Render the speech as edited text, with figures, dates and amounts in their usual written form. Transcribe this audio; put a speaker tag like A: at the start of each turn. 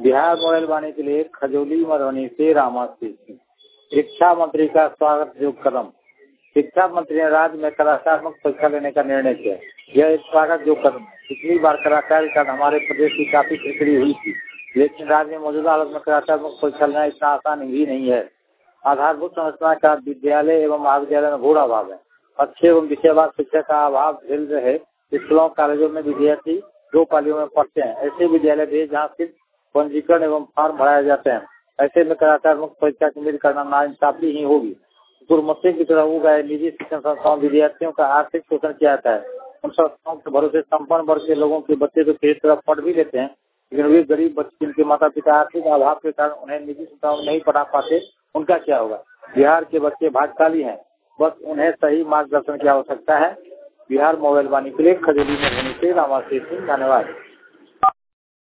A: Bihar model वाणी के लिए खजौली मधुबनी से रामाश्री सिंह। शिक्षा मंत्री का स्वागत योग्य कदम। शिक्षा मंत्री ने राज्य में कलात्मक परीक्षा लेने का निर्णय किया। यह एक स्वागत योग्य कदम है। पिछली बार कलाकार के कारण हमारे प्रदेश की काफी खिचड़ी हुई थी, लेकिन राज्य में मौजूदा हालत में कलात्मक परीक्षा लेना इतना आसान भी नहीं है। आधारभूत संरचना का विद्यालय एवं महाविद्यालय में घोर अभाव है। अच्छे एवं विषयवार शिक्षक का अभाव झेल रहे स्कूलों कॉलेजों में विद्यार्थी दो पालियों में पढ़ते हैं। ऐसे विद्यालय भी जहाँ सिर्फ पंजीकरण एवं फॉर्म भराए जाते हैं। ऐसे में कलात्मक परीक्षा की उम्मीद करना नाइंसाफी ही होगी। गुरमुखी की तरह उगाए निजी शिक्षण संस्थाओं विद्यार्थियों का आर्थिक शोषण किया जाता है। उन संस्थाओं के भरोसे संपन्न वर्ग के लोगों के बच्चे तो किसी तरह पढ़ भी लेते हैं, लेकिन वे गरीब बच्चे जिनके माता पिता आर्थिक अभाव के कारण उन्हें निजी संस्थाओं में नहीं पढ़ा पाते, उनका क्या होगा। बिहार के बच्चे भाग्यशाली हैं, बस उन्हें सही मार्गदर्शन की आवश्यकता है। बिहार मोबाइल वाणी के लिए खजौली मधुबनी से रामाश्री सिंह। धन्यवाद।